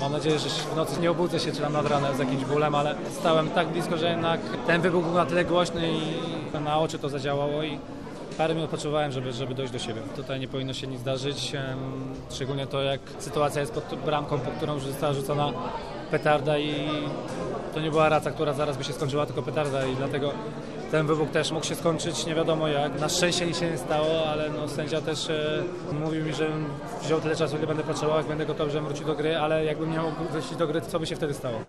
Mam nadzieję, że w nocy nie obudzę się czy tam nad ranem z jakimś bólem, ale stałem tak blisko, że jednak ten wybuch był na tyle głośny i na oczy to zadziałało i parę minut potrzebowałem, żeby dojść do siebie. Tutaj nie powinno się nic zdarzyć, szczególnie to jak sytuacja jest pod bramką, pod którą została rzucona petarda i to nie była raca, która zaraz by się skończyła, tylko petarda i dlatego ten wybuch też mógł się skończyć nie wiadomo jak. Na szczęście nic się nie stało, ale sędzia też mówił mi, że wziął tyle czasu, ile będę potrzebował, jak będę gotowy, żebym wrócił do gry, ale jakbym nie mógł wrócić do gry, to co by się wtedy stało?